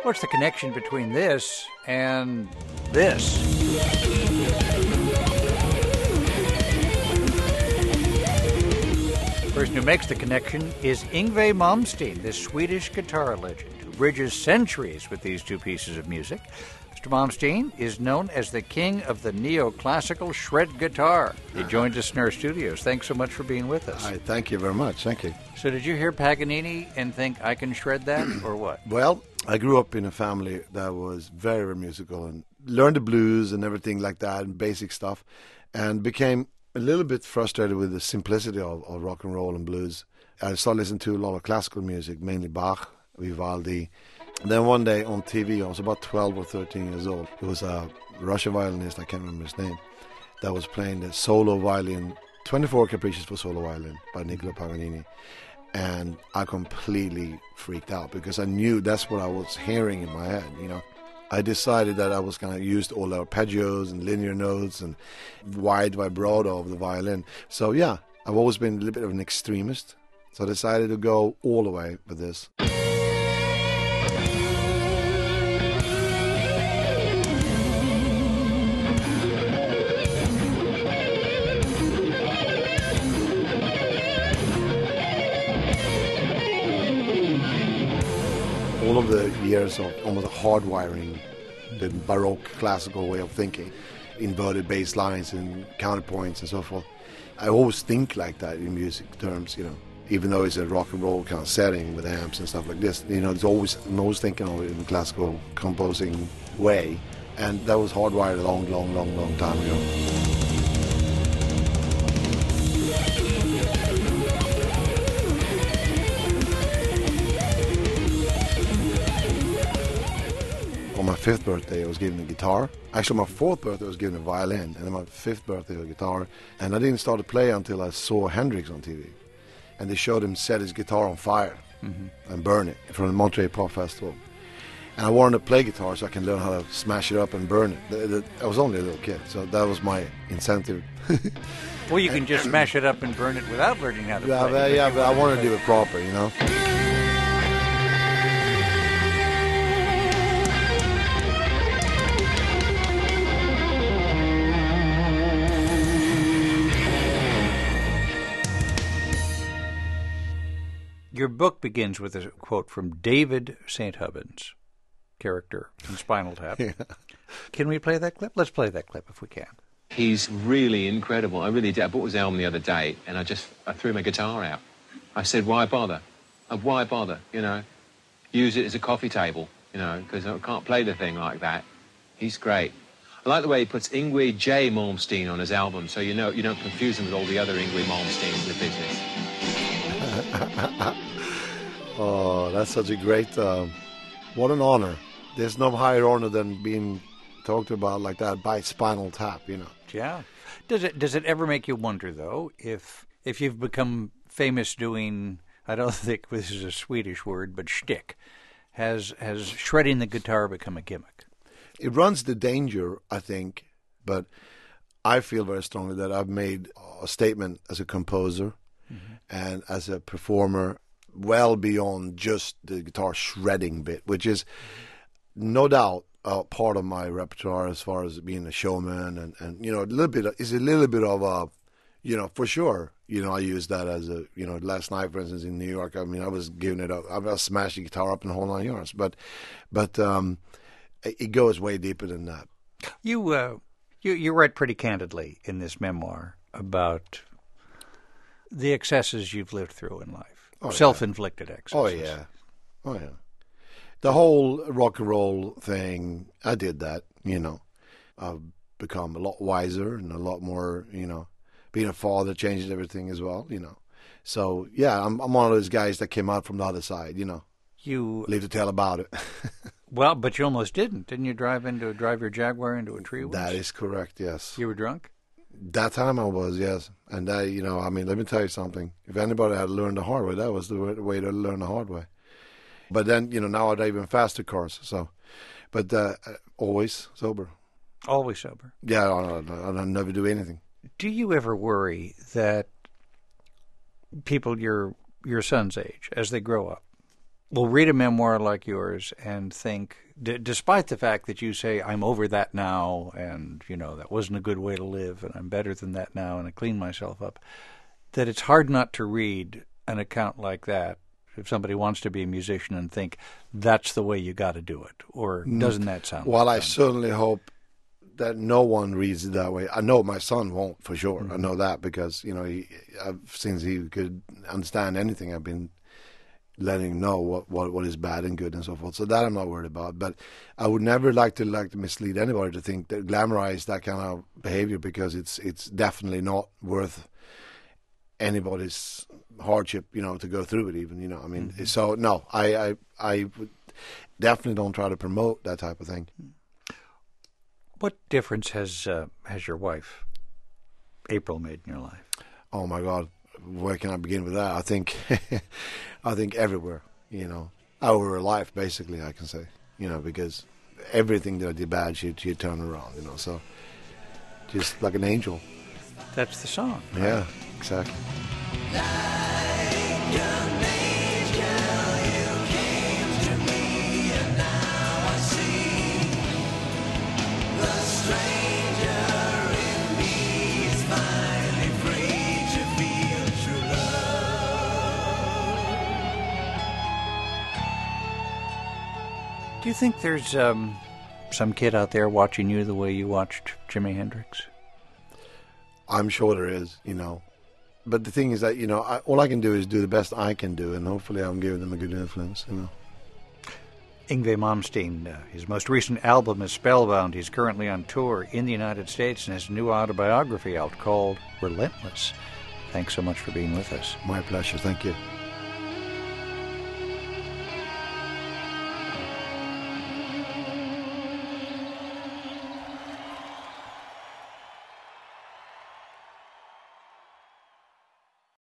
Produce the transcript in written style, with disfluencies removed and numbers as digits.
What's the connection between this and this? Person who makes the connection is Yngwie Malmsteen, this Swedish guitar legend who bridges centuries with these two pieces of music. Mr. Malmsteen is known as the king of the neoclassical shred guitar. He joined us in our studios. Thanks so much for being with us. Hi, thank you very much. Thank you. So did you hear Paganini and think, I can shred that, or what? Well, I grew up in a family that was very, very musical and learned the blues and everything like that and basic stuff, and became a little bit frustrated with the simplicity of rock and roll and blues. I started listening to a lot of classical music, mainly Bach, Vivaldi. And then one day on TV, I was about 12 or 13 years old. It was a Russian violinist, I can't remember his name, that was playing the solo violin, 24 Capriccios for solo violin by Niccolo Paganini. And I completely freaked out because I knew that's what I was hearing in my head, you know. I decided that I was going to use all the arpeggios and linear notes and wide vibrato of the violin. So yeah, I've always been a little bit of an extremist. So I decided to go all the way with this. All of the years of almost hardwiring the Baroque classical way of thinking, inverted bass lines and counterpoints and so forth. I always think like that in music terms, you know, even though it's a rock and roll kind of setting with amps and stuff like this. You know, I'm always thinking of it in a classical composing way, and that was hardwired a long time ago. On my 5th birthday, I was given a guitar. Actually, my 4th birthday, I was given a violin. And on my 5th birthday, a guitar. And I didn't start to play until I saw Hendrix on TV. And they showed him set his guitar on fire and burn it from the Monterey Pop Festival. And I wanted to play guitar so I can learn how to smash it up and burn it. I was only a little kid, so that was my incentive. Well, you can just smash it up and burn it without learning how to play. Yeah, but I wanted to do it proper, you know. Your book begins with a quote from David St. Hubbins, character in Spinal Tap. Yeah. Can we play that clip? Let's play that clip if we can. He's really incredible. I really did. I bought his album the other day, and I threw my guitar out. I said, why bother? Why bother, you know? Use it as a coffee table, you know, because I can't play the thing like that. He's great. I like the way he puts Yngwie J. Malmsteen on his album, so you know you don't confuse him with all the other Yngwie Malmsteens in the business. Oh, that's such a great, what an honor. There's no higher honor than being talked about like that by Spinal Tap, you know. Yeah. Does it ever make you wonder, though, if you've become famous doing, I don't think this is a Swedish word, but shtick, has shredding the guitar become a gimmick? It runs the danger, I think, but I feel very strongly that I've made a statement as a composer and as a performer well beyond just the guitar shredding bit, which is no doubt part of my repertoire as far as being a showman and you know, a little bit of a, you know, for sure, you know, I use that as a, you know, last night, for instance, in New York, I mean, I was giving it up, I was smashing the guitar up in the whole 9 yards, but it goes way deeper than that. You write pretty candidly in this memoir about the excesses you've lived through in life, self-inflicted excesses. Oh yeah. The whole rock and roll thing, I did that, you know. I've become a lot wiser and a lot more, you know, being a father changes everything as well, you know. So, yeah, I'm one of those guys that came out from the other side, you know. You live to tell about it. Well, but you almost didn't. Didn't you drive your Jaguar into a tree once? That is correct, yes. You were drunk? That time I was, yes. And that, you know, I mean, let me tell you something. If anybody had learned the hard way, that was the way to learn the hard way. But then, you know, now I drive even faster cars, so. But always sober. Always sober? Yeah, I never do anything. Do you ever worry that people your son's age, as they grow up, will read a memoir like yours and think, despite the fact that you say, I'm over that now, and, that wasn't a good way to live, and I'm better than that now, and I clean myself up, that it's hard not to read an account like that if somebody wants to be a musician and think that's the way you got to do it, or doesn't that sound Well, like I certainly hope that no one reads it that way. I know my son won't, for sure. I know that because, since he could understand anything, I've been letting him know what is bad and good and so forth. So that I'm not worried about. But I would never like to mislead anybody to think that glamorize that kind of behavior, because it's definitely not worth anybody's hardship, to go through it even, So no, I would definitely don't try to promote that type of thing. What difference has your wife, April, made in your life? Oh my God, where can I begin with that? I think everywhere, our life basically, I can say, because everything that I did bad, she turned around, so just like an angel. That's the song. Right? Yeah, exactly. Do you think there's some kid out there watching you the way you watched Jimi Hendrix? I'm sure there is, But the thing is that, all I can do is do the best I can do, and hopefully I'm giving them a good influence, Yngwie Malmsteen, his most recent album is Spellbound. He's currently on tour in the United States and has a new autobiography out called Relentless. Thanks so much for being with us. My pleasure. Thank you.